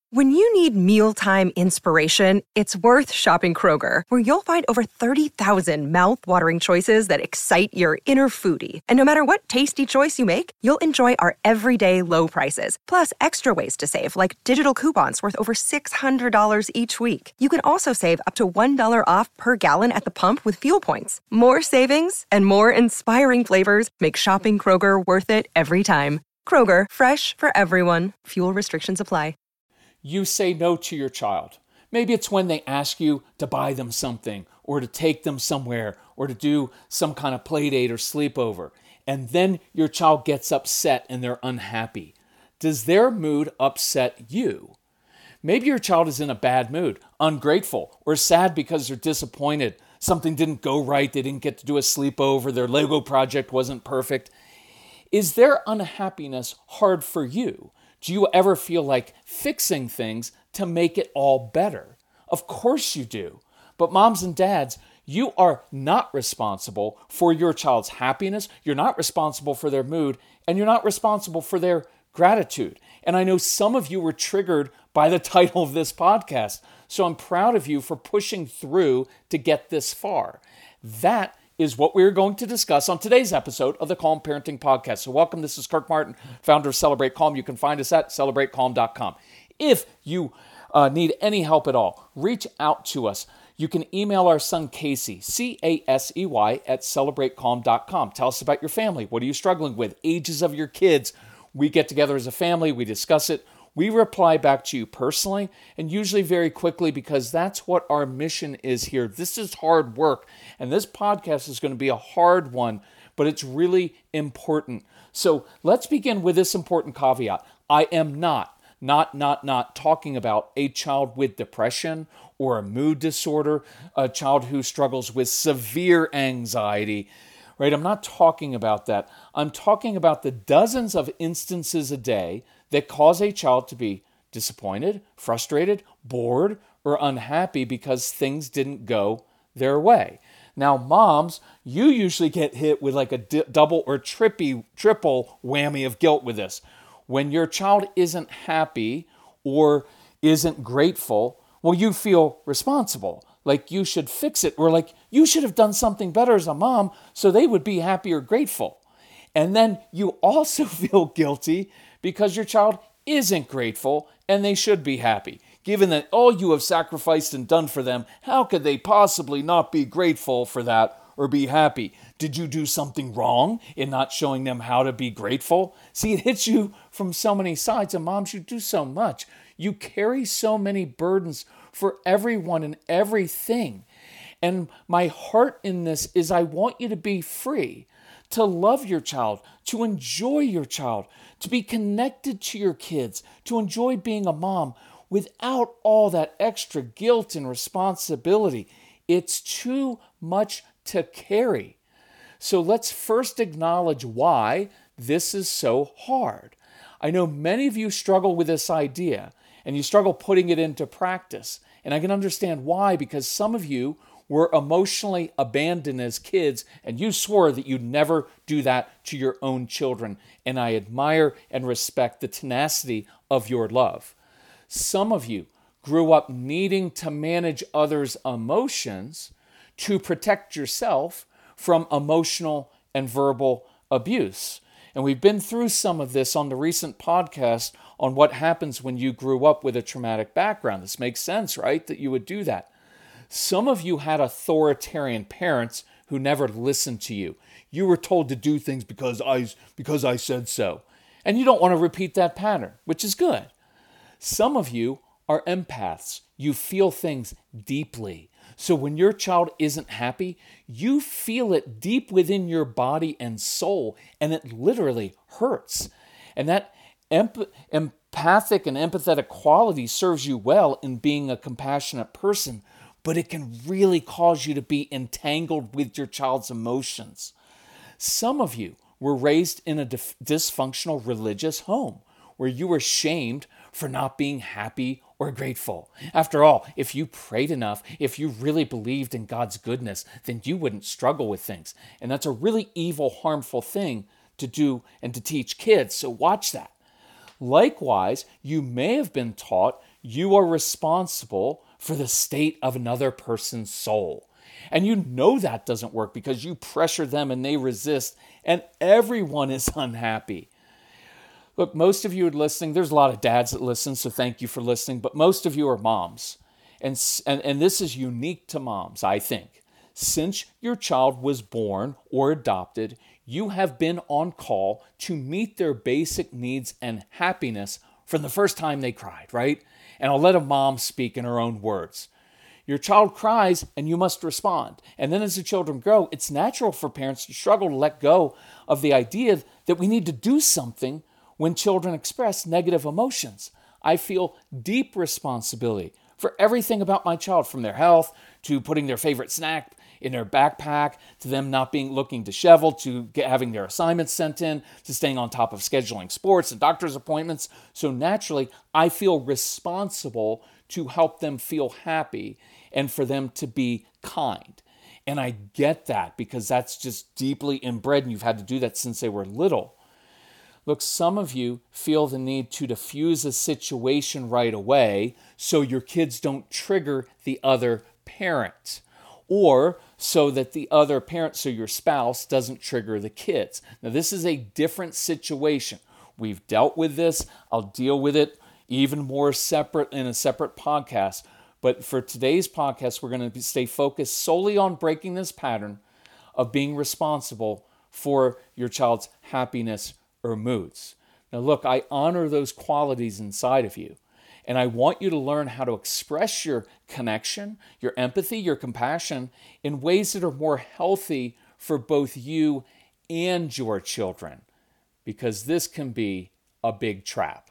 When you need mealtime inspiration, it's worth shopping Kroger, where you'll find over 30,000 mouth-watering choices that excite your inner foodie. And no matter what tasty choice you make, you'll enjoy our everyday low prices, plus extra ways to save, like digital coupons worth over $600 each week. You can also save up to $1 off per gallon at the pump with fuel points. More savings and more inspiring flavors make shopping Kroger worth it every time. Kroger, fresh for everyone. Fuel restrictions apply. You say no to your child. Maybe it's when they ask you to buy them something or to take them somewhere or to do some kind of play date or sleepover. And then your child gets upset and they're unhappy. Does their mood upset you? Maybe your child is in a bad mood, ungrateful, or sad because they're disappointed. Something didn't go right. They didn't get to do a sleepover. Their Lego project wasn't perfect. Is their unhappiness hard for you? Do you ever feel like fixing things to make it all better? Of course you do. But moms and dads, you are not responsible for your child's happiness. You're not responsible for their mood, and you're not responsible for their gratitude. And I know some of you were triggered by the title of this podcast. So I'm proud of you for pushing through to get this far. That is what we're going to discuss on today's episode of the Calm Parenting Podcast. So welcome, this is Kirk Martin, founder of Celebrate Calm. You can find us at celebratecalm.com. If you need any help at all, reach out to us. You can email our son Casey, Casey, at celebratecalm.com. Tell us about your family. What are you struggling with? Ages of your kids. We get together as a family. We discuss it. We reply back to you personally and usually very quickly because that's what our mission is here. This is hard work, and this podcast is going to be a hard one, but it's really important. So let's begin with this important caveat. I am not talking about a child with depression or a mood disorder, a child who struggles with severe anxiety, right? I'm not talking about that. I'm talking about the dozens of instances a day that cause a child to be disappointed, frustrated, bored, or unhappy because things didn't go their way. Now, moms, you usually get hit with like a double or triple whammy of guilt with this. When your child isn't happy or isn't grateful, well, you feel responsible. Like you should fix it, or like you should have done something better as a mom so they would be happy or grateful. And then you also feel guilty because your child isn't grateful and they should be happy. Given that all you have sacrificed and done for them, how could they possibly not be grateful for that or be happy? Did you do something wrong in not showing them how to be grateful? See, it hits you from so many sides, and moms, you do so much. You carry so many burdens for everyone and everything. And my heart in this is I want you to be free, to love your child, to enjoy your child, to be connected to your kids, to enjoy being a mom without all that extra guilt and responsibility. It's too much to carry. So let's first acknowledge why this is so hard. I know many of you struggle with this idea and you struggle putting it into practice. And I can understand why, because some of you were emotionally abandoned as kids, and you swore that you'd never do that to your own children. And I admire and respect the tenacity of your love. Some of you grew up needing to manage others' emotions to protect yourself from emotional and verbal abuse. And we've been through some of this on the recent podcast on what happens when you grew up with a traumatic background. This makes sense, right? That you would do that. Some of you had authoritarian parents who never listened to you. You were told to do things because I said so. And you don't want to repeat that pattern, which is good. Some of you are empaths. You feel things deeply. So when your child isn't happy, you feel it deep within your body and soul, and it literally hurts. And that empathic and empathetic quality serves you well in being a compassionate person, but it can really cause you to be entangled with your child's emotions. Some of you were raised in a dysfunctional religious home where you were shamed for not being happy or grateful. After all, if you prayed enough, if you really believed in God's goodness, then you wouldn't struggle with things. And that's a really evil, harmful thing to do and to teach kids. So watch that. Likewise, you may have been taught you are responsible for the state of another person's soul. And you know that doesn't work because you pressure them and they resist, and everyone is unhappy. Look, most of you are listening. There's a lot of dads that listen, so thank you for listening. But most of you are moms. And this is unique to moms, I think. Since your child was born or adopted, you have been on call to meet their basic needs and happiness from the first time they cried, right? And I'll let a mom speak in her own words. Your child cries and you must respond. And then as the children grow, it's natural for parents to struggle to let go of the idea that we need to do something when children express negative emotions. I feel deep responsibility for everything about my child, from their health to putting their favorite snack in their backpack, to them not looking disheveled, to having their assignments sent in, to staying on top of scheduling sports and doctor's appointments. So naturally, I feel responsible to help them feel happy and for them to be kind. And I get that because that's just deeply inbred, and you've had to do that since they were little. Look, some of you feel the need to diffuse a situation right away so your kids don't trigger the other parent, or so that the other parent, so your spouse, doesn't trigger the kids. Now, this is a different situation. We've dealt with this. I'll deal with it even more separate in a separate podcast. But for today's podcast, we're going to stay focused solely on breaking this pattern of being responsible for your child's happiness or moods. Now look, I honor those qualities inside of you, and I want you to learn how to express your connection, your empathy, your compassion in ways that are more healthy for both you and your children, because this can be a big trap.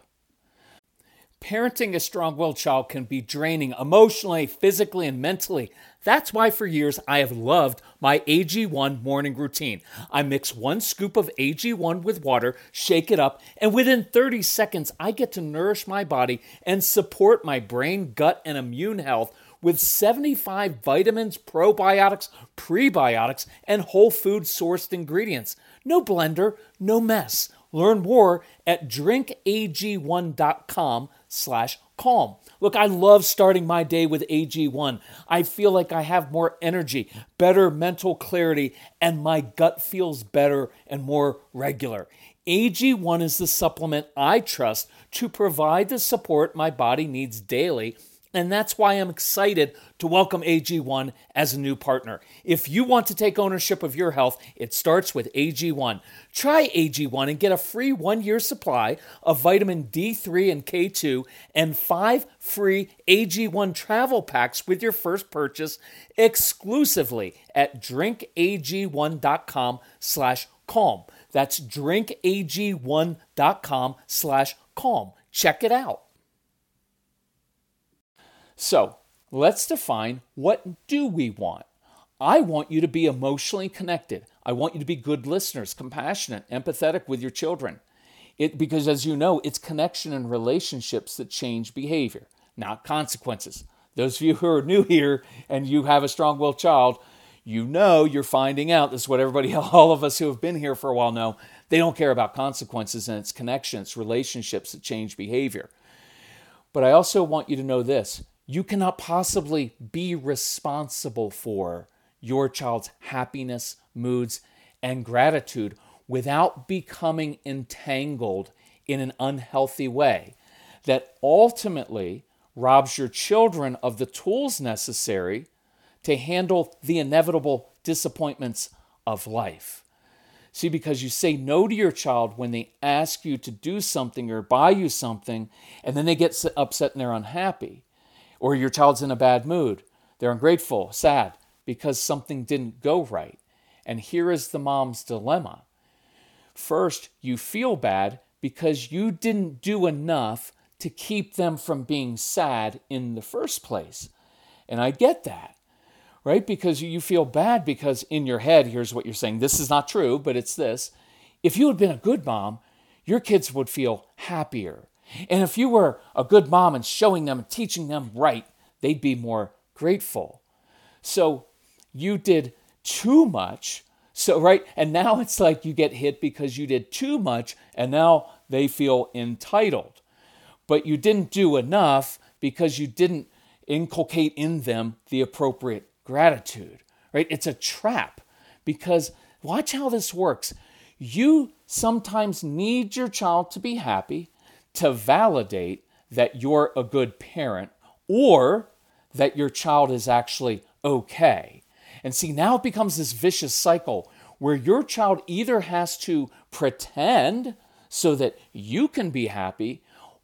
Parenting a strong-willed child can be draining emotionally, physically, and mentally. That's why for years I have loved my AG1 morning routine. I mix 1 scoop of AG1 with water, shake it up, and within 30 seconds I get to nourish my body and support my brain, gut, and immune health with 75 vitamins, probiotics, prebiotics, and whole food sourced ingredients. No blender, no mess. Learn more at drinkag1.com/calm. Look, I love starting my day with AG1. I feel like I have more energy, better mental clarity, and my gut feels better and more regular. AG1 is the supplement I trust to provide the support my body needs daily, and that's why I'm excited to welcome AG1 as a new partner. If you want to take ownership of your health, it starts with AG1. Try AG1 and get a free 1-year supply of vitamin D3 and K2 and 5 free AG1 travel packs with your first purchase exclusively at drinkag1.com/calm. That's drinkag1.com/calm. Check it out. So let's define, what do we want? I want you to be emotionally connected. I want you to be good listeners, compassionate, empathetic with your children. Because as you know, it's connection and relationships that change behavior, not consequences. Those of you who are new here and you have a strong-willed child, you know you're finding out, this is what all of us who have been here for a while know, they don't care about consequences, and it's connection, it's relationships that change behavior. But I also want you to know this. You cannot possibly be responsible for your child's happiness, moods, and gratitude without becoming entangled in an unhealthy way that ultimately robs your children of the tools necessary to handle the inevitable disappointments of life. See, because you say no to your child when they ask you to do something or buy you something, and then they get upset and they're unhappy. Or your child's in a bad mood. They're ungrateful, sad, because something didn't go right. And here is the mom's dilemma. First, you feel bad because you didn't do enough to keep them from being sad in the first place. And I get that, right? Because you feel bad because in your head, here's what you're saying. This is not true, but it's this. If you had been a good mom, your kids would feel happier. And if you were a good mom and showing them and teaching them right, they'd be more grateful. So you did too much So, right, and now it's like you get hit because you did too much, and now they feel entitled. But you didn't do enough because you didn't inculcate in them the appropriate gratitude, right? It's a trap because watch how this works. You sometimes need your child to be happy to validate that you're a good parent or that your child is actually okay. And see, now it becomes this vicious cycle where your child either has to pretend so that you can be happy,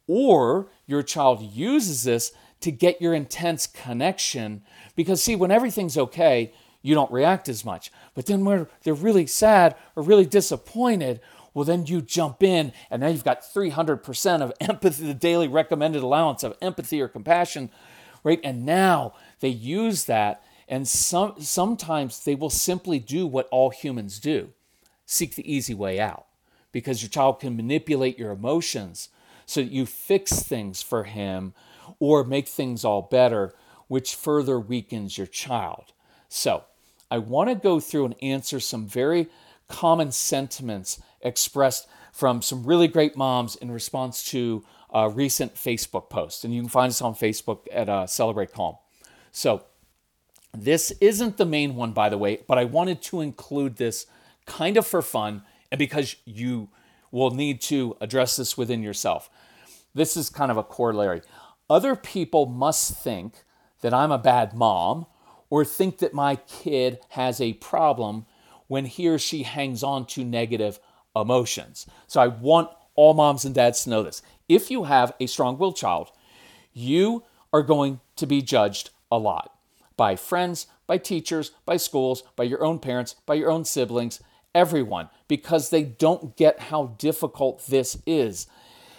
or your child uses this to get your intense connection. Because see, when everything's okay, you don't react as much. But then when they're really sad or really disappointed, well, then you jump in, and now you've got 300% of empathy, the daily recommended allowance of empathy or compassion, right? And now they use that, and sometimes they will simply do what all humans do, seek the easy way out, because your child can manipulate your emotions so that you fix things for him or make things all better, which further weakens your child. So I want to go through and answer some very common sentiments expressed from some really great moms in response to a recent Facebook post. And you can find us on Facebook at Celebrate Calm. So this isn't the main one, by the way, but I wanted to include this kind of for fun and because you will need to address this within yourself. This is kind of a corollary. Other people must think that I'm a bad mom or think that my kid has a problem when he or she hangs on to negative emotions. So I want all moms and dads to know this. If you have a strong-willed child, you are going to be judged a lot by friends, by teachers, by schools, by your own parents, by your own siblings, everyone, because they don't get how difficult this is.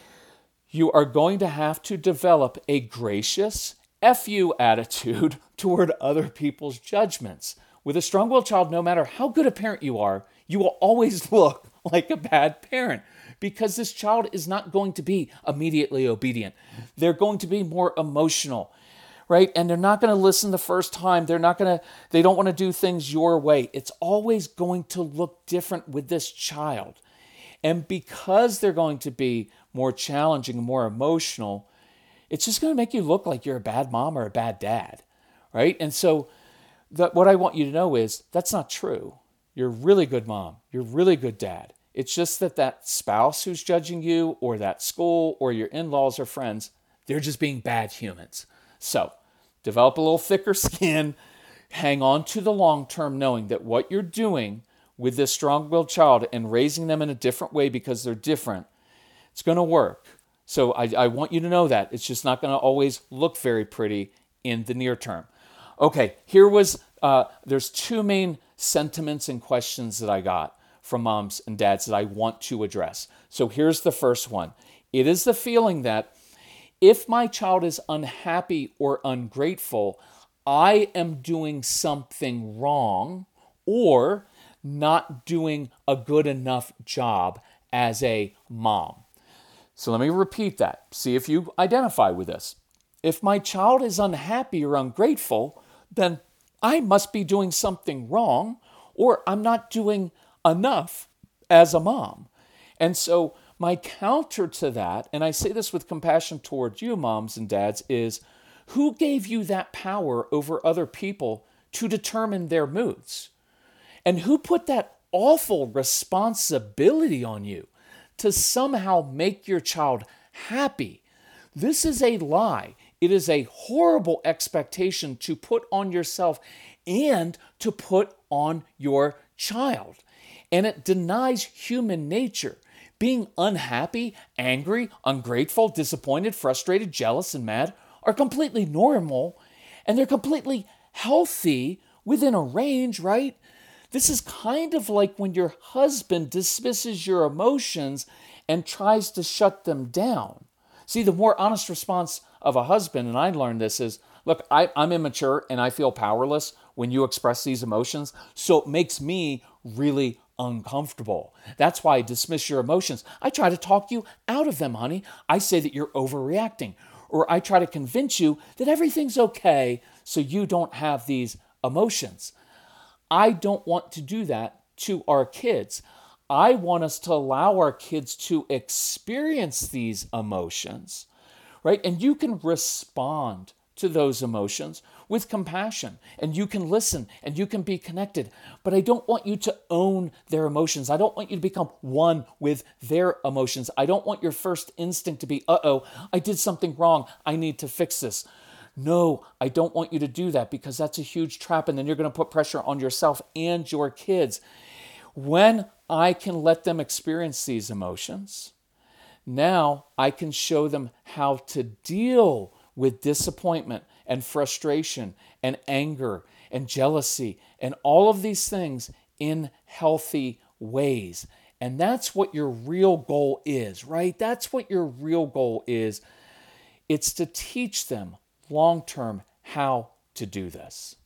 You are going to have to develop a gracious F you attitude toward other people's judgments. With a strong-willed child, no matter how good a parent you are, you will always look like a bad parent because this child is not going to be immediately obedient. They're going to be more emotional, right? And they're not going to listen the first time. They don't want to do things your way. It's always going to look different with this child. And because they're going to be more challenging and more emotional, it's just going to make you look like you're a bad mom or a bad dad, right? And so what I want you to know is that's not true. You're a really good mom. You're a really good dad. It's just that spouse who's judging you or that school or your in-laws or friends, they're just being bad humans. So develop a little thicker skin, hang on to the long term, knowing that what you're doing with this strong-willed child and raising them in a different way because they're different, it's going to work. So I want you to know that. It's just not going to always look very pretty in the near term. Okay, there's two main sentiments and questions that I got from moms and dads that I want to address. So here's the first one. It is the feeling that if my child is unhappy or ungrateful, I am doing something wrong or not doing a good enough job as a mom. So let me repeat that. See if you identify with this. If my child is unhappy or ungrateful, then I must be doing something wrong or I'm not doing enough as a mom. And so my counter to that, and I say this with compassion towards you moms and dads, is who gave you that power over other people to determine their moods? And who put that awful responsibility on you to somehow make your child happy? This is a lie. It is a horrible expectation to put on yourself and to put on your child. And it denies human nature. Being unhappy, angry, ungrateful, disappointed, frustrated, jealous, and mad are completely normal, and they're completely healthy within a range, right? This is kind of like when your husband dismisses your emotions and tries to shut them down. See, the more honest response of a husband, and I learned this, is, look, I'm immature and I feel powerless when you express these emotions, so it makes me really uncomfortable. That's why I dismiss your emotions. I try to talk you out of them, honey. I say that you're overreacting, or I try to convince you that everything's okay so you don't have these emotions. I don't want to do that to our kids. I want us to allow our kids to experience these emotions, right? And you can respond to those emotions with compassion, and you can listen, and you can be connected. But I don't want you to own their emotions. I don't want you to become one with their emotions. I don't want your first instinct to be, I did something wrong. I need to fix this. No, I don't want you to do that, because that's a huge trap, and then you're going to put pressure on yourself and your kids. When I can let them experience these emotions, now I can show them how to deal with disappointment and frustration and anger and jealousy and all of these things in healthy ways. And that's what your real goal is, right? That's what your real goal is. It's to teach them long-term how to do this.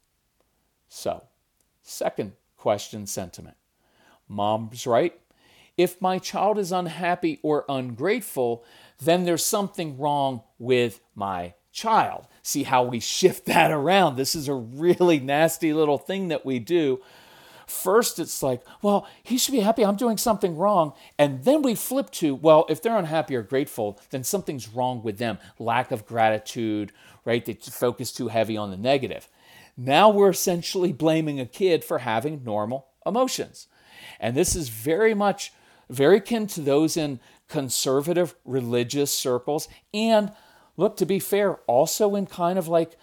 So, second question sentiment. Mom's right. If my child is unhappy or ungrateful, then there's something wrong with my child. See how we shift that around? This is a really nasty little thing that we do. First, it's like, well, he should be happy. I'm doing something wrong. And then we flip to, well, if they're unhappy or grateful, then something's wrong with them. Lack of gratitude, right? They focus too heavy on the negative. Now we're essentially blaming a kid for having normal emotions. And this is very akin to those in conservative religious circles. And look, to be fair, also in kind of like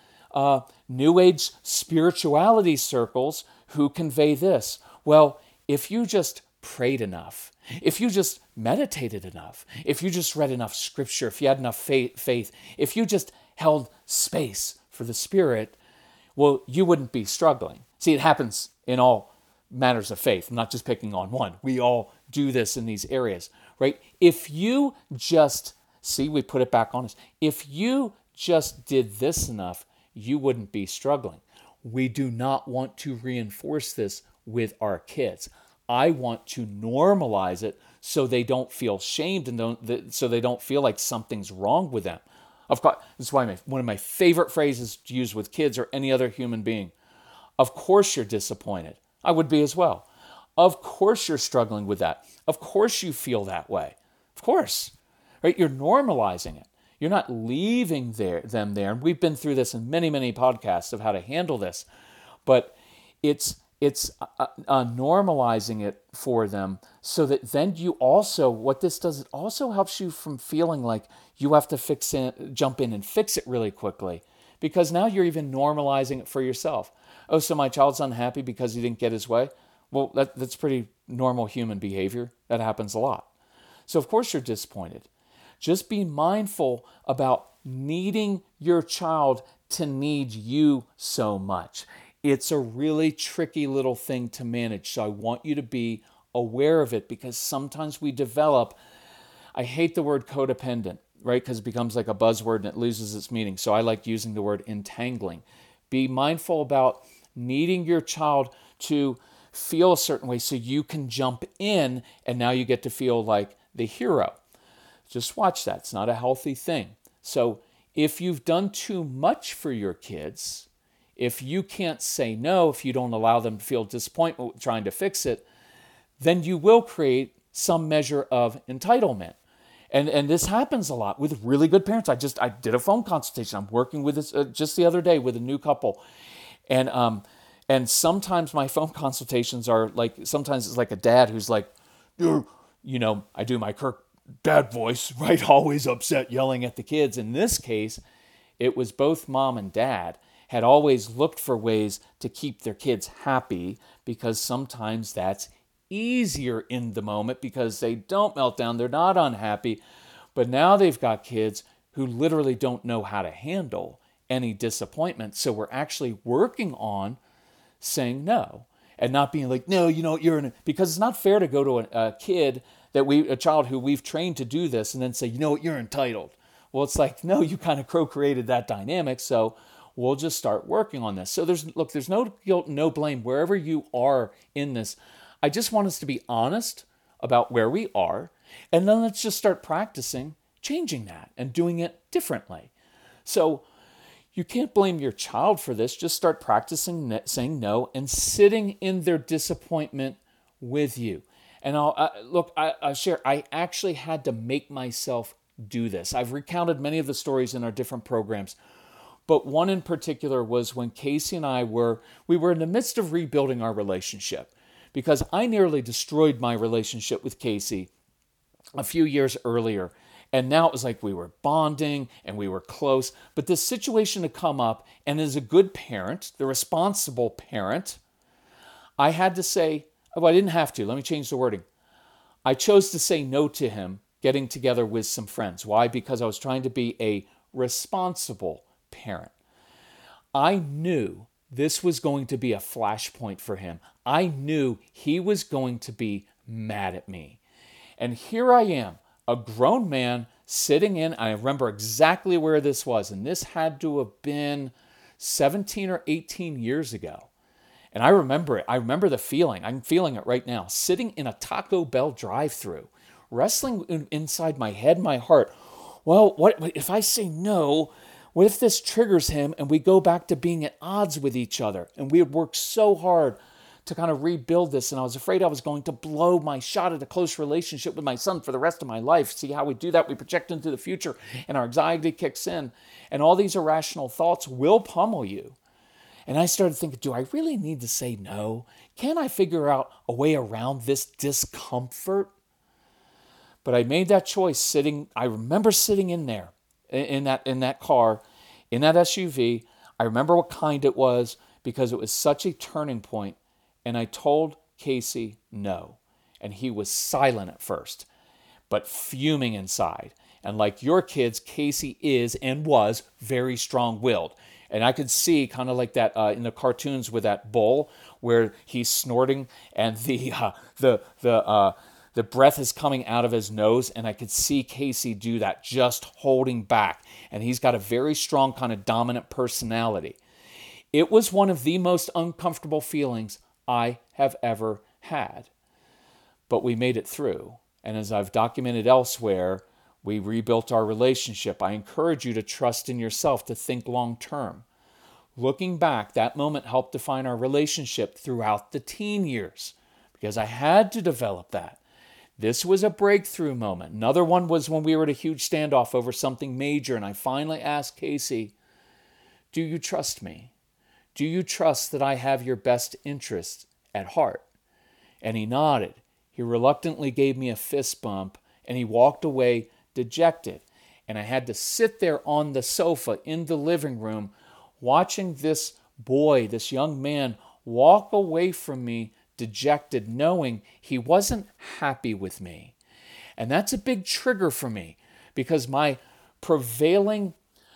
New Age spirituality circles who convey this. Well, if you just prayed enough, if you just meditated enough, if you just read enough scripture, if you had enough faith, if you just held space for the Spirit, well, you wouldn't be struggling. See, it happens in all matters of faith. I'm not just picking on one. We all do this in these areas, right? If you just, we put it back on us. If you just did this enough, you wouldn't be struggling. We do not want to reinforce this with our kids. I want to normalize it so they don't feel shamed and so they don't feel like something's wrong with them. Of course, that's why one of my favorite phrases to use with kids or any other human being. Of course you're disappointed. I would be as well. Of course you're struggling with that. Of course you feel that way. Of course. Right? You're normalizing it. You're not leaving them there. And we've been through this in many, many podcasts of how to handle this. But it's normalizing it for them so that then you also, what this does, it also helps you from feeling like you have to jump in and fix it really quickly. Because now you're even normalizing it for yourself. Oh, so my child's unhappy because he didn't get his way? Well, that's pretty normal human behavior. That happens a lot. So of course you're disappointed. Just be mindful about needing your child to need you so much. It's a really tricky little thing to manage. So I want you to be aware of it, because sometimes we develop, I hate the word codependent, right? Because it becomes like a buzzword and it loses its meaning. So I like using the word entangling. Be mindful about needing your child to feel a certain way so you can jump in and now you get to feel like the hero. Just watch that. It's not a healthy thing. So if you've done too much for your kids, if you can't say no, if you don't allow them to feel disappointment with trying to fix it, then you will create some measure of entitlement. And this happens a lot with really good parents. I did a phone consultation. I'm working with this just the other day with a new couple. And sometimes my phone consultations are like, sometimes it's like a dad who's like, I do my Kirk dad voice, right? Always upset, yelling at the kids. In this case, it was both mom and dad had always looked for ways to keep their kids happy, because sometimes that's easier in the moment because they don't melt down, they're not unhappy. But now they've got kids who literally don't know how to handle any disappointment. So we're actually working on saying no and not being like, no, because it's not fair to go to a child who we've trained to do this and then say, you're entitled. Well, it's like, no, you kind of co-created that dynamic. So we'll just start working on this. So there's no guilt, no blame wherever you are in this. I just want us to be honest about where we are, and then let's just start practicing changing that and doing it differently. So you can't blame your child for this. Just start practicing saying no and sitting in their disappointment with you. And I'll share, I actually had to make myself do this. I've recounted many of the stories in our different programs, but one in particular was when Casey and I were in the midst of rebuilding our relationship, because I nearly destroyed my relationship with Casey a few years earlier. And now it was like we were bonding and we were close. But this situation had come up, and as a good parent, the responsible parent, I had to say, well, I didn't have to. Let me change the wording. I chose to say no to him getting together with some friends. Why? Because I was trying to be a responsible parent. I knew this was going to be a flashpoint for him. I knew he was going to be mad at me. And here I am, a grown man sitting in, I remember exactly where this was, and this had to have been 17 or 18 years ago. And I remember it. I remember the feeling. I'm feeling it right now. Sitting in a Taco Bell drive-thru, wrestling inside my head, my heart. Well, what if I say no? What if this triggers him and we go back to being at odds with each other? And we had worked so hard to kind of rebuild this, and I was afraid I was going to blow my shot at a close relationship with my son for the rest of my life. See how we do that? We project into the future, and our anxiety kicks in, and all these irrational thoughts will pummel you. And I started thinking, do I really need to say no? Can I figure out a way around this discomfort? But I made that choice I remember sitting in there, in that car, in that SUV. I remember what kind it was, because it was such a turning point. And I told Casey no. And he was silent at first, but fuming inside. And like your kids, Casey is and was very strong-willed. And I could see kind of like that in the cartoons with that bull where he's snorting and the breath is coming out of his nose. And I could see Casey do that, just holding back. And he's got a very strong kind of dominant personality. It was one of the most uncomfortable feelings I have ever had. But we made it through. And as I've documented elsewhere, we rebuilt our relationship. I encourage you to trust in yourself, to think long term. Looking back, that moment helped define our relationship throughout the teen years, because I had to develop that. This was a breakthrough moment. Another one was when we were at a huge standoff over something major, and I finally asked Casey, do you trust me? Do you trust that I have your best interests at heart? And he nodded. He reluctantly gave me a fist bump, and he walked away dejected. And I had to sit there on the sofa in the living room watching this boy, this young man, walk away from me dejected, knowing he wasn't happy with me. And that's a big trigger for me, because my prevailing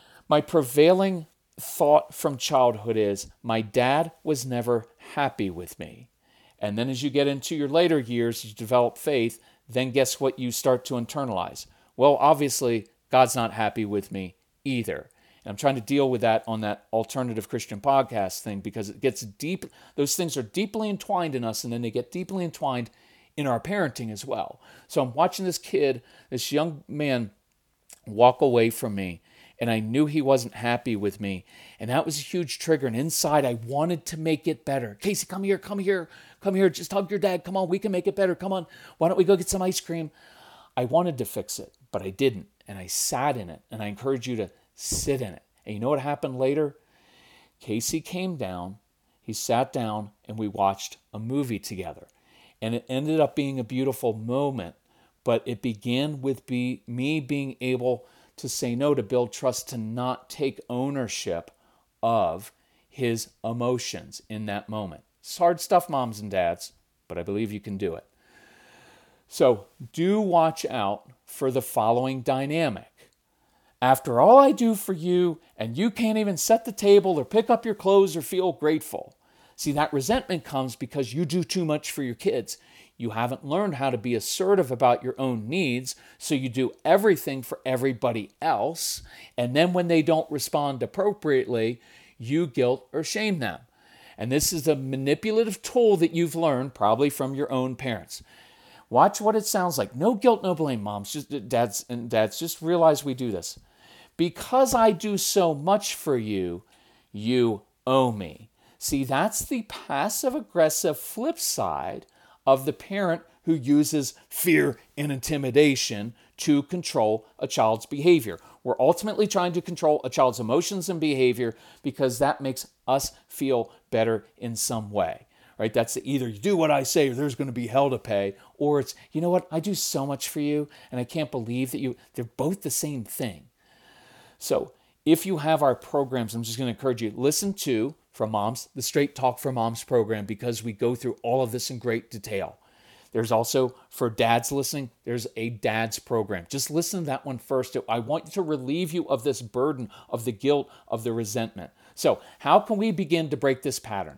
thought from childhood is my dad was never happy with me. And then as you get into your later years, you develop faith, then guess what you start to internalize? Well, obviously, God's not happy with me either. And I'm trying to deal with that on that alternative Christian podcast thing, because it gets deep. Those things are deeply entwined in us, and then they get deeply entwined in our parenting as well. So I'm watching this kid, this young man, walk away from me. And I knew he wasn't happy with me. And that was a huge trigger. And inside, I wanted to make it better. Casey, come here. Just hug your dad. Come on, we can make it better. Come on. Why don't we go get some ice cream? I wanted to fix it, but I didn't. And I sat in it. And I encourage you to sit in it. And you know what happened later? Casey came down. He sat down, and we watched a movie together. And it ended up being a beautiful moment. But it began with me being able to say no, to build trust, to not take ownership of his emotions in that moment. It's hard stuff, moms and dads, but I believe you can do it. So do watch out for the following dynamic. After all I do for you, and you can't even set the table or pick up your clothes or feel grateful. See, that resentment comes because you do too much for your kids. You haven't learned how to be assertive about your own needs, so you do everything for everybody else, and then when they don't respond appropriately, you guilt or shame them. And this is a manipulative tool that you've learned probably from your own parents. Watch what it sounds like. No guilt, no blame, moms. Just dads, just realize we do this. Because I do so much for you, you owe me. See, that's the passive-aggressive flip side of the parent who uses fear and intimidation to control a child's behavior. We're ultimately trying to control a child's emotions and behavior because that makes us feel better in some way, right? That's either you do what I say or there's going to be hell to pay, or it's, you know what, I do so much for you and I can't believe that they're both the same thing. So if you have our programs, I'm just going to encourage you, listen to From Moms, the Straight Talk for Moms program, because we go through all of this in great detail. There's also, for dads listening, there's a dad's program. Just listen to that one first. I want to relieve you of this burden, of the guilt, of the resentment. So how can we begin to break this pattern?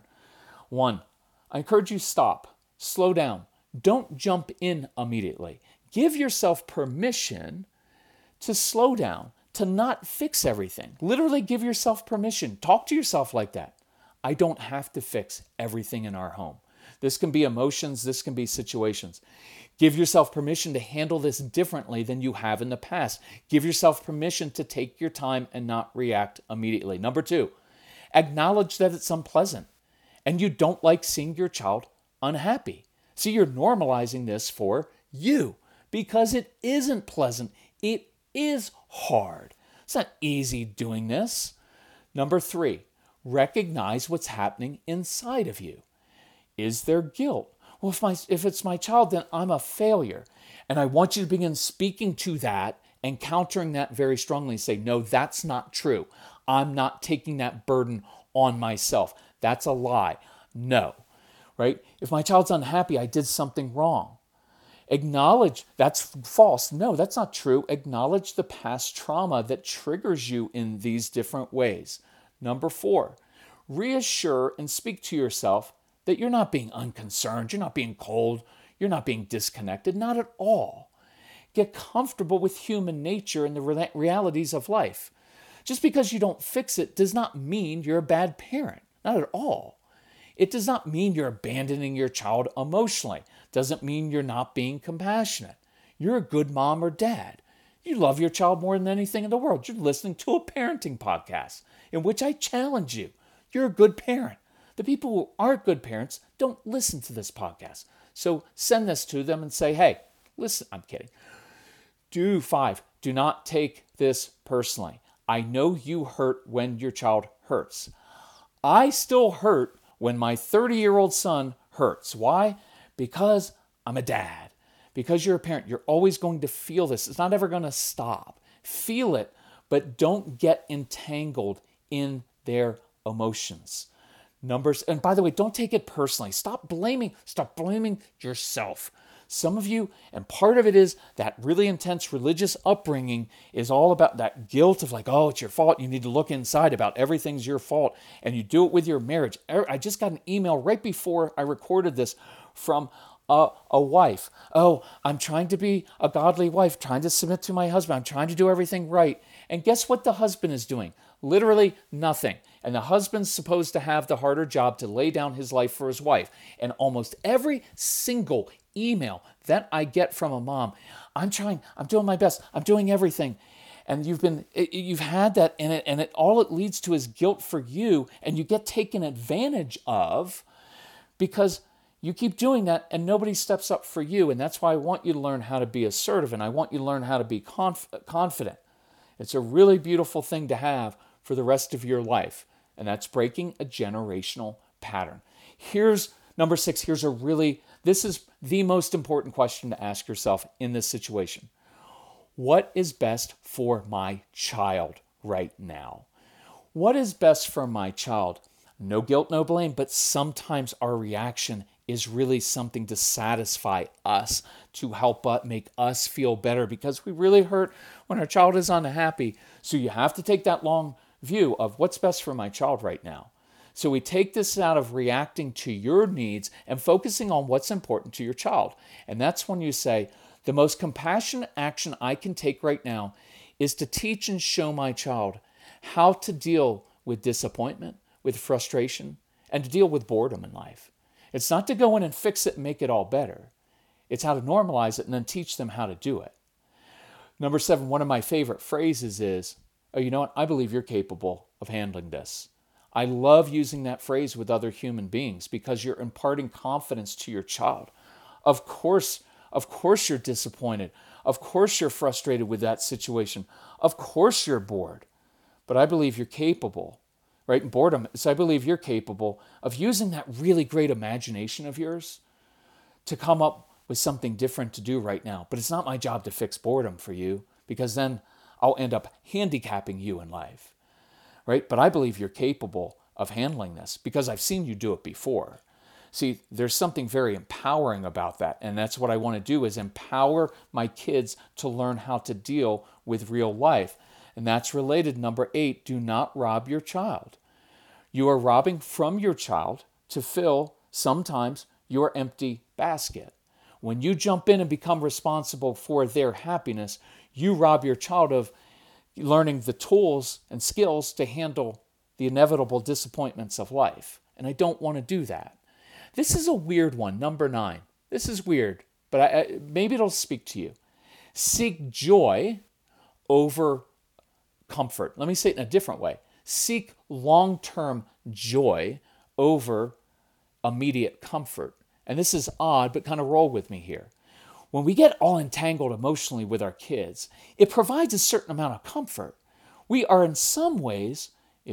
1, I encourage you stop, slow down. Don't jump in immediately. Give yourself permission to slow down, to not fix everything. Literally give yourself permission. Talk to yourself like that. I don't have to fix everything in our home. This can be emotions, this can be situations. Give yourself permission to handle this differently than you have in the past. Give yourself permission to take your time and not react immediately. Number 2, acknowledge that it's unpleasant and you don't like seeing your child unhappy. See, you're normalizing this for you because it isn't pleasant. It is hard. It's not easy doing this. Number 3, recognize what's happening inside of you. Is there guilt? Well, if it's my child, then I'm a failure. And I want you to begin speaking to that and countering that very strongly. Say, no, that's not true. I'm not taking that burden on myself. That's a lie. No, right? If my child's unhappy, I did something wrong. Acknowledge that's false. No, that's not true. Acknowledge the past trauma that triggers you in these different ways. Number 4, reassure and speak to yourself that you're not being unconcerned, you're not being cold, you're not being disconnected, not at all. Get comfortable with human nature and the realities of life. Just because you don't fix it does not mean you're a bad parent, not at all. It does not mean you're abandoning your child emotionally. Doesn't mean you're not being compassionate. You're a good mom or dad. You love your child more than anything in the world. You're listening to a parenting podcast in which I challenge you. You're a good parent. The people who aren't good parents don't listen to this podcast. So send this to them and say, hey, listen, I'm kidding. 5, do not take this personally. I know you hurt when your child hurts. I still hurt when my 30-year-old son hurts. Why? Because I'm a dad. Because you're a parent. You're always going to feel this. It's not ever going to stop. Feel it, but don't get entangled in their emotions. And by the way, don't take it personally. Stop blaming yourself. Some of you, and part of it is that really intense religious upbringing is all about that guilt of like, oh, it's your fault. You need to look inside about everything's your fault. And you do it with your marriage. I just got an email right before I recorded this from a wife. Oh, I'm trying to be a godly wife, trying to submit to my husband. I'm trying to do everything right. And guess what the husband is doing? Literally nothing. And the husband's supposed to have the harder job to lay down his life for his wife. And almost every single email that I get from a mom, I'm doing my best, I'm doing everything. And you've had that in it, and all it leads to is guilt for you, and you get taken advantage of because you keep doing that and nobody steps up for you. And that's why I want you to learn how to be assertive, and I want you to learn how to be confident. It's a really beautiful thing to have for the rest of your life. And that's breaking a generational pattern. Here's number 6. This is the most important question to ask yourself in this situation. What is best for my child right now? What is best for my child? No guilt, no blame, but sometimes our reaction is really something to satisfy us, to help make us feel better because we really hurt when our child is unhappy. So you have to take that long view of what's best for my child right now. So we take this out of reacting to your needs and focusing on what's important to your child. And that's when you say, the most compassionate action I can take right now is to teach and show my child how to deal with disappointment, with frustration, and to deal with boredom in life. It's not to go in and fix it and make it all better. It's how to normalize it and then teach them how to do it. Number 7, one of my favorite phrases is, oh, you know what? I believe you're capable of handling this. I love using that phrase with other human beings because you're imparting confidence to your child. Of course you're disappointed. Of course you're frustrated with that situation. Of course you're bored. But I believe you're capable, right? And boredom, so I believe you're capable of using that really great imagination of yours to come up with something different to do right now. But it's not my job to fix boredom for you, because then I'll end up handicapping you in life, right? But I believe you're capable of handling this because I've seen you do it before. See, there's something very empowering about that. And that's what I want to do, is empower my kids to learn how to deal with real life. And that's related. Number 8, do not rob your child. You are robbing from your child to fill sometimes your empty basket. When you jump in and become responsible for their happiness, you rob your child of learning the tools and skills to handle the inevitable disappointments of life. And I don't want to do that. This is a weird one, number 9. This is weird, but maybe it'll speak to you. Seek joy over comfort. Let me say it in a different way. Seek long-term joy over immediate comfort. And this is odd, but kind of roll with me here. When we get all entangled emotionally with our kids, it provides a certain amount of comfort. We are in some ways,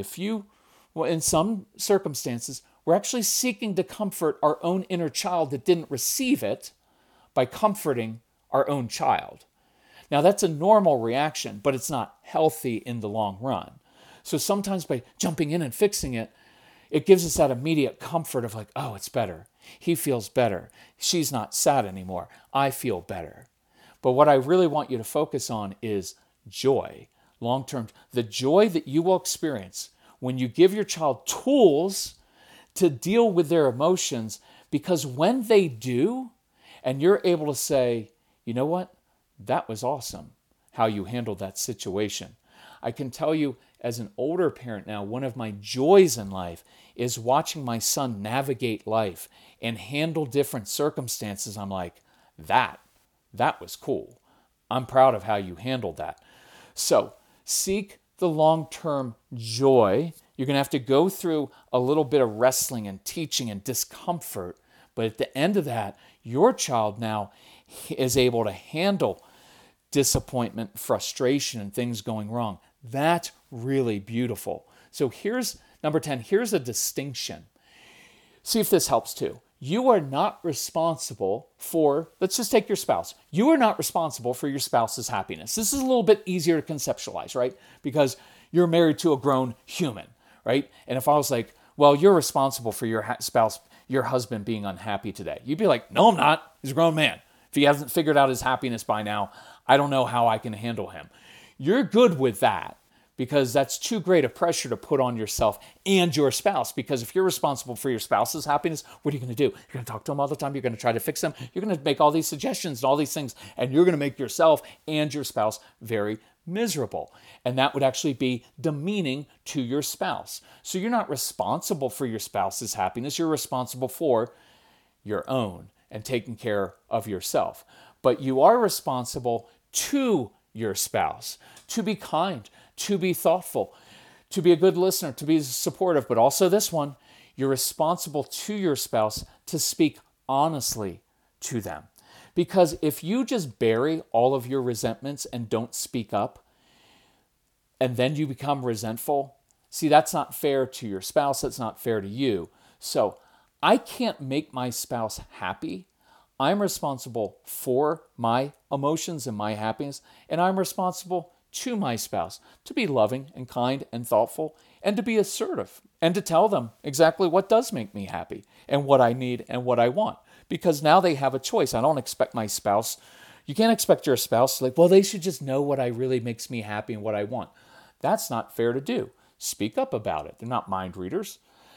in some circumstances, we're actually seeking to comfort our own inner child that didn't receive it by comforting our own child. Now, that's a normal reaction, but it's not healthy in the long run. So sometimes by jumping in and fixing it, it gives us that immediate comfort of like, oh, it's better. He feels better. She's not sad anymore. I feel better. But what I really want you to focus on is joy, long-term. The joy that you will experience when you give your child tools to deal with their emotions, because when they do, and you're able to say, you know what? That was awesome, how you handled that situation. I can tell you, as an older parent now, one of my joys in life is watching my son navigate life and handle different circumstances. I'm like, that was cool. I'm proud of how you handled that. So seek the long-term joy. You're going to have to go through a little bit of wrestling and teaching and discomfort. But at the end of that, your child now is able to handle disappointment, frustration, and things going wrong. That's really beautiful. So here's number 10. Here's a distinction. See if this helps too. You are not responsible for, let's just take your spouse. You are not responsible for your spouse's happiness. This is a little bit easier to conceptualize, right? Because you're married to a grown human, right? And if I was like, well, you're responsible for your spouse, your husband being unhappy today, you'd be like, no, I'm not. He's a grown man. If he hasn't figured out his happiness by now, I don't know how I can handle him. You're good with that, because that's too great a pressure to put on yourself and your spouse. Because if you're responsible for your spouse's happiness, what are you going to do? You're going to talk to them all the time. You're going to try to fix them. You're going to make all these suggestions and all these things, and you're going to make yourself and your spouse very miserable. And that would actually be demeaning to your spouse. So you're not responsible for your spouse's happiness. You're responsible for your own and taking care of yourself. But you are responsible to your spouse to be kind, to be thoughtful, to be a good listener, to be supportive. But also this one, you're responsible to your spouse to speak honestly to them. Because if you just bury all of your resentments and don't speak up, and then you become resentful, see, that's not fair to your spouse. That's not fair to you. So I can't make my spouse happy. I'm responsible for my emotions and my happiness, and I'm responsible to my spouse to be loving and kind and thoughtful and to be assertive and to tell them exactly what does make me happy and what I need and what I want. Because now they have a choice. I don't expect my spouse, you can't expect your spouse to well, they should just know what really makes me happy and what I want. That's not fair to do. Speak up about it. They're not mind readers.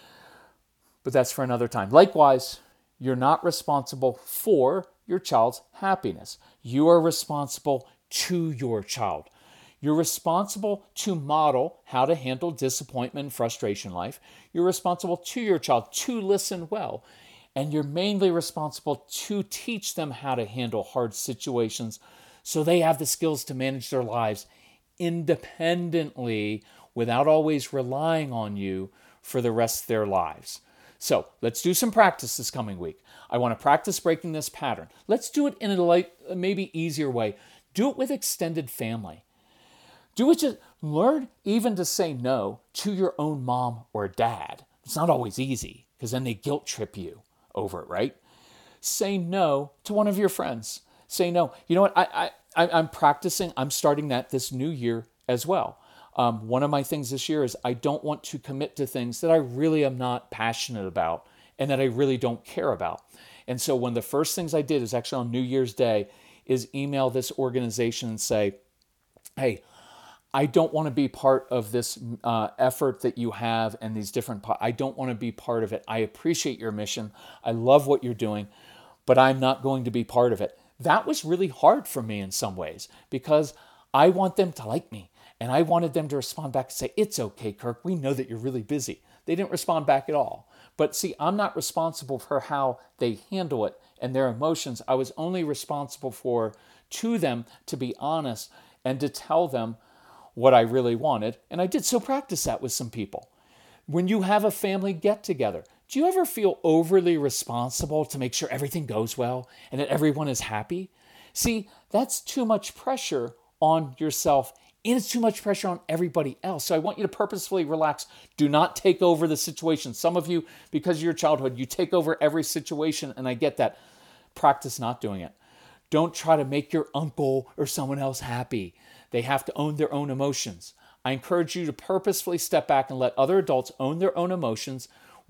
But that's for another time. Likewise, you're not responsible for your child's happiness. You are responsible to your child. You're responsible to model how to handle disappointment and frustration in life. You're responsible to your child to listen well. And you're mainly responsible to teach them how to handle hard situations so they have the skills to manage their lives independently without always relying on you for the rest of their lives. So let's do some practice this coming week. I want to practice breaking this pattern. Let's do it in a maybe easier way. Do it with extended family. Do it just learn even to say no to your own mom or dad. It's not always easy because then they guilt trip you over it, right? Say no to one of your friends. Say no. You know what? I'm practicing. I'm starting that this new year as well. One of my things this year is I don't want to commit to things that I really am not passionate about and that I really don't care about. And so one of the first things I did is actually on New Year's Day is email this organization and say, hey, I don't want to be part of this effort that you have and these different, I don't want to be part of it. I appreciate your mission. I love what you're doing, but I'm not going to be part of it. That was really hard for me in some ways because I want them to like me. And I wanted them to respond back and say, it's okay, Kirk. We know that you're really busy. They didn't respond back at all. But see, I'm not responsible for how they handle it and their emotions. I was only responsible to them to be honest and to tell them what I really wanted. And I did. So practice that with some people. When you have a family get together, do you ever feel overly responsible to make sure everything goes well and that everyone is happy? See, that's too much pressure on yourself and it's too much pressure on everybody else. So I want you to purposefully relax. Do not take over the situation. Some of you, because of your childhood, you take over every situation, and I get that. Practice not doing it. Don't try to make your uncle or someone else happy. They have to own their own emotions. I encourage you to purposefully step back and let other adults own their own emotions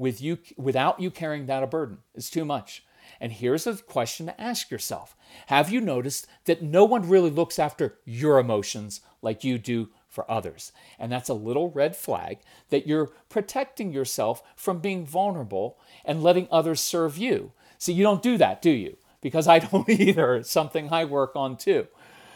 without you carrying that a burden. It's too much. And here's a question to ask yourself. Have you noticed that no one really looks after your emotions like you do for others? And that's a little red flag that you're protecting yourself from being vulnerable and letting others serve you. See, you don't do that, do you? Because I don't either. It's something I work on too.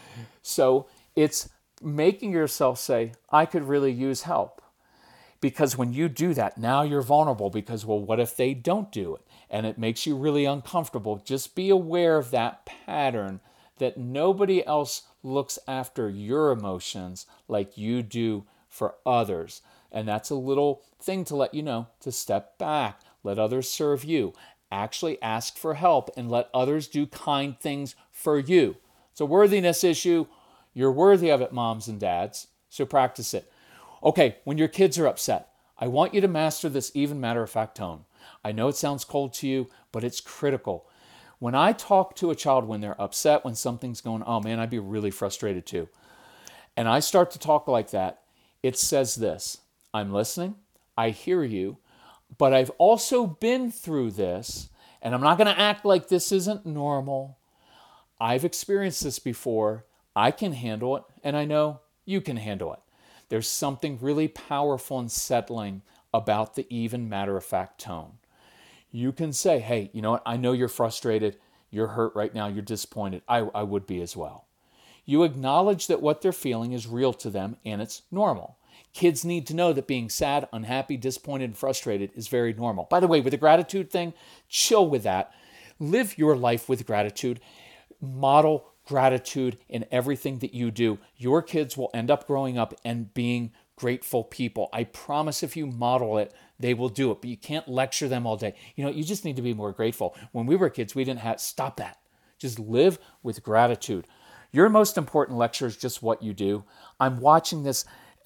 So it's making yourself say, I could really use help. Because when you do that, now you're vulnerable because, well, what if they don't do it? And it makes you really uncomfortable. Just be aware of that pattern that nobody else looks after your emotions like you do for others. And that's a little thing to let you know to step back, let others serve you, actually ask for help and let others do kind things for you. It's a worthiness issue. You're worthy of it, moms and dads. So practice it. Okay, when your kids are upset, I want you to master this even matter-of-fact tone. I know it sounds cold to you, but it's critical. When I talk to a child when they're upset, when something's going, oh man, I'd be really frustrated too. And I start to talk like that, it says this, I'm listening, I hear you, but I've also been through this, and I'm not going to act like this isn't normal. I've experienced this before. I can handle it, and I know you can handle it. There's something really powerful and settling about the even matter-of-fact tone. You can say, hey, you know what? I know you're frustrated. You're hurt right now. You're disappointed. I would be as well. You acknowledge that what they're feeling is real to them and it's normal. Kids need to know that being sad, unhappy, disappointed, and frustrated is very normal. By the way, with the gratitude thing, chill with that. Live your life with gratitude. Model gratitude in everything that you do. Your kids will end up growing up and being grateful people. I promise if you model it, they will do it. But you can't lecture them all day. You know, you just need to be more grateful. When we were kids, we didn't have, stop that. Just live with gratitude. Your most important lecture is just what you do. I'm watching this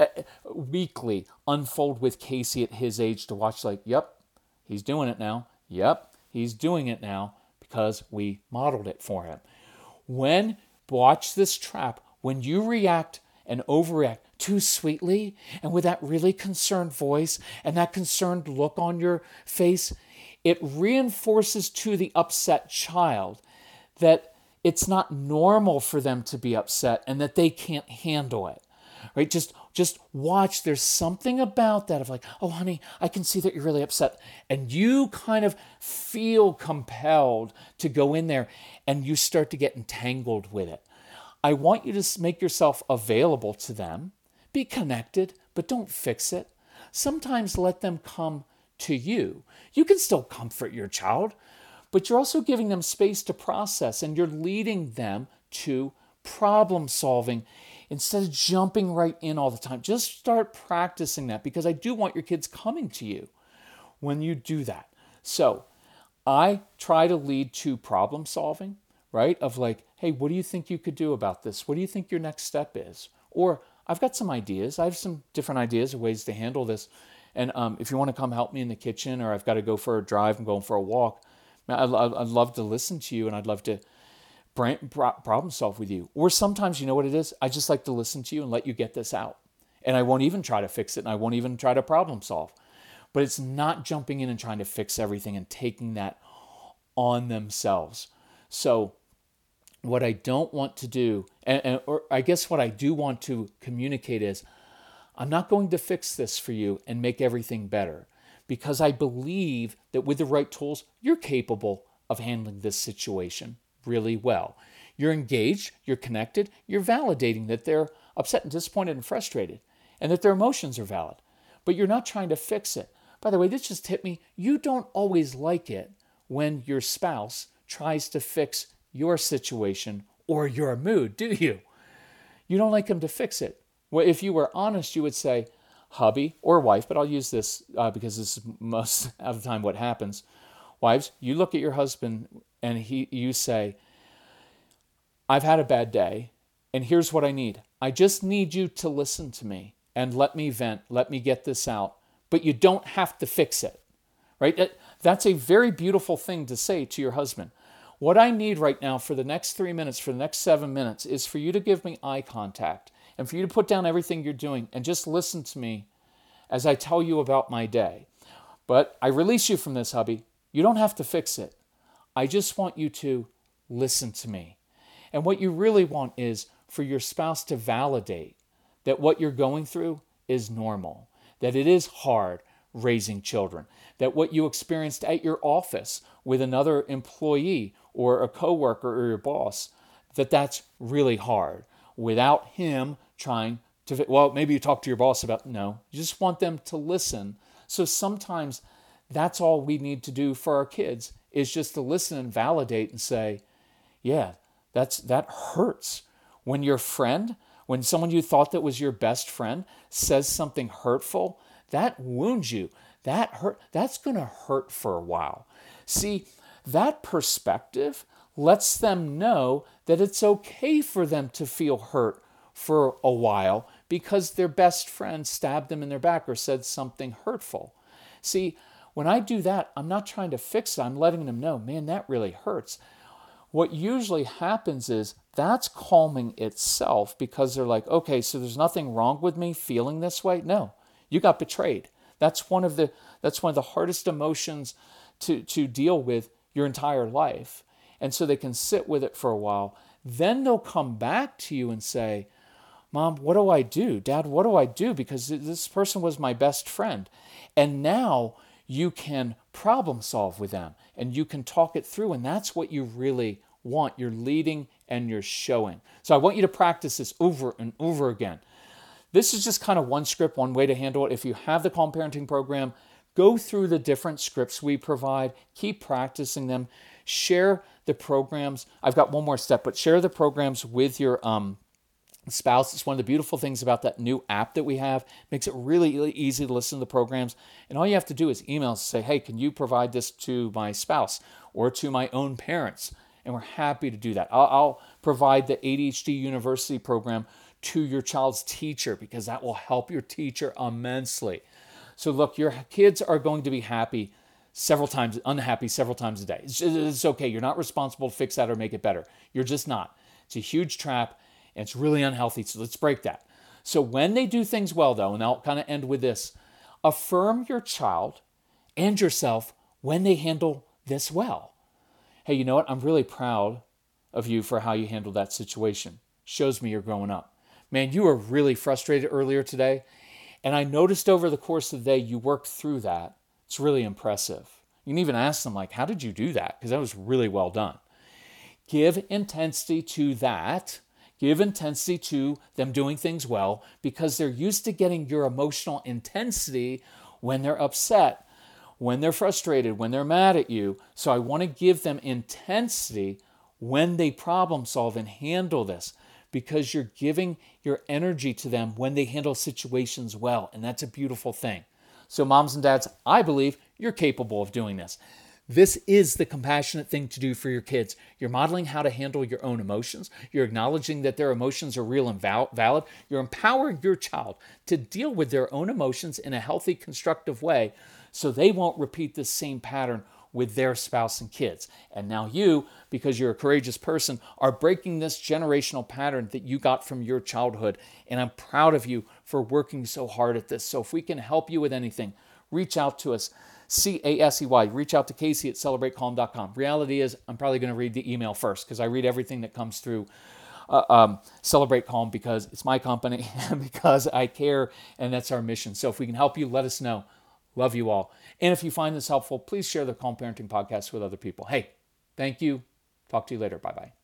weekly unfold with Casey at his age to watch like, yep, he's doing it now. Yep, he's doing it now because we modeled it for him. Watch this trap, when you react and overreact too sweetly and with that really concerned voice and that concerned look on your face, it reinforces to the upset child that it's not normal for them to be upset and that they can't handle it. Right? Just watch. There's something about that of like, oh, honey, I can see that you're really upset. And you kind of feel compelled to go in there and you start to get entangled with it. I want you to make yourself available to them. Be connected, but don't fix it. Sometimes let them come to you. You can still comfort your child, but you're also giving them space to process and you're leading them to problem solving instead of jumping right in all the time. Just start practicing that because I do want your kids coming to you when you do that. So I try to lead to problem solving, right? Of like, hey, what do you think you could do about this? What do you think your next step is? Or I've got some ideas. I have some different ideas of ways to handle this. And if you want to come help me in the kitchen, or I've got to go for a drive, I'm going for a walk, I'd love to listen to you, and I'd love to problem solve with you. Or sometimes, you know what it is? I just like to listen to you and let you get this out. And I won't even try to fix it, and I won't even try to problem solve. But it's not jumping in and trying to fix everything and taking that on themselves. So what I don't want to do, or I guess what I do want to communicate is, I'm not going to fix this for you and make everything better, because I believe that with the right tools, you're capable of handling this situation really well. You're engaged, you're connected, you're validating that they're upset and disappointed and frustrated, and that their emotions are valid, but you're not trying to fix it. By the way, this just hit me. You don't always like it when your spouse tries to fix your situation or your mood, do you? You don't like them to fix it. Well, if you were honest, you would say, hubby or wife, but I'll use this because this is most of the time what happens. Wives, you look at your husband and you say, I've had a bad day, and here's what I need. I just need you to listen to me and let me vent, let me get this out, but you don't have to fix it, right? That's a very beautiful thing to say to your husband. What I need right now for the next 3 minutes, for the next 7 minutes, is for you to give me eye contact and for you to put down everything you're doing and just listen to me as I tell you about my day. But I release you from this, hubby. You don't have to fix it. I just want you to listen to me. And what you really want is for your spouse to validate that what you're going through is normal, that it is hard raising children, that what you experienced at your office with another employee or a coworker or your boss, that's really hard without him trying to, well, maybe you talk to your boss about, no, you just want them to listen. So sometimes that's all we need to do for our kids is just to listen and validate and say, yeah, that hurts. When your friend, when someone you thought that was your best friend says something hurtful, that wounds you. That's going to hurt for a while. See, that perspective lets them know that it's okay for them to feel hurt for a while because their best friend stabbed them in their back or said something hurtful. See, when I do that, I'm not trying to fix it. I'm letting them know, man, that really hurts. What usually happens is that's calming itself because they're like, okay, so there's nothing wrong with me feeling this way? No, you got betrayed. That's one of the hardest emotions to deal with your entire life. And so they can sit with it for a while. Then they'll come back to you and say, Mom, what do I do? Dad, what do I do? Because this person was my best friend. And now you can problem solve with them and you can talk it through. And that's what you really want. You're leading and you're showing. So I want you to practice this over and over again. This is just kind of one script, one way to handle it. If you have the Calm Parenting Program, go through the different scripts we provide. Keep practicing them. Share the programs. I've got one more step, but share the programs with your spouse. It's one of the beautiful things about that new app that we have. It makes it really, really easy to listen to the programs. And all you have to do is email us and say, hey, can you provide this to my spouse or to my own parents? And we're happy to do that. I'll provide the ADHD University program to your child's teacher because that will help your teacher immensely. So look, your kids are going to be unhappy several times a day. It's okay. You're not responsible to fix that or make it better. You're just not. It's a huge trap and it's really unhealthy. So let's break that. So when they do things well though, and I'll kind of end with this, affirm your child and yourself when they handle this well. Hey, you know what? I'm really proud of you for how you handled that situation. Shows me you're growing up. Man, you were really frustrated earlier today. And I noticed over the course of the day, you worked through that. It's really impressive. You can even ask them like, how did you do that? Because that was really well done. Give intensity to that. Give intensity to them doing things well because they're used to getting your emotional intensity when they're upset, when they're frustrated, when they're mad at you. So I want to give them intensity when they problem solve and handle this because you're giving your energy to them when they handle situations well. And that's a beautiful thing. So moms and dads, I believe you're capable of doing this. This is the compassionate thing to do for your kids. You're modeling how to handle your own emotions. You're acknowledging that their emotions are real and valid. You're empowering your child to deal with their own emotions in a healthy, constructive way so they won't repeat this same pattern with their spouse and kids. And now you, because you're a courageous person, are breaking this generational pattern that you got from your childhood. And I'm proud of you for working so hard at this. So if we can help you with anything, reach out to us. CASEY. Reach out to Casey at celebratecalm.com. Reality is, I'm probably going to read the email first because I read everything that comes through Celebrate Calm because it's my company and because I care and that's our mission. So if we can help you, let us know. Love you all. And if you find this helpful, please share the Calm Parenting Podcast with other people. Hey, thank you. Talk to you later. Bye-bye.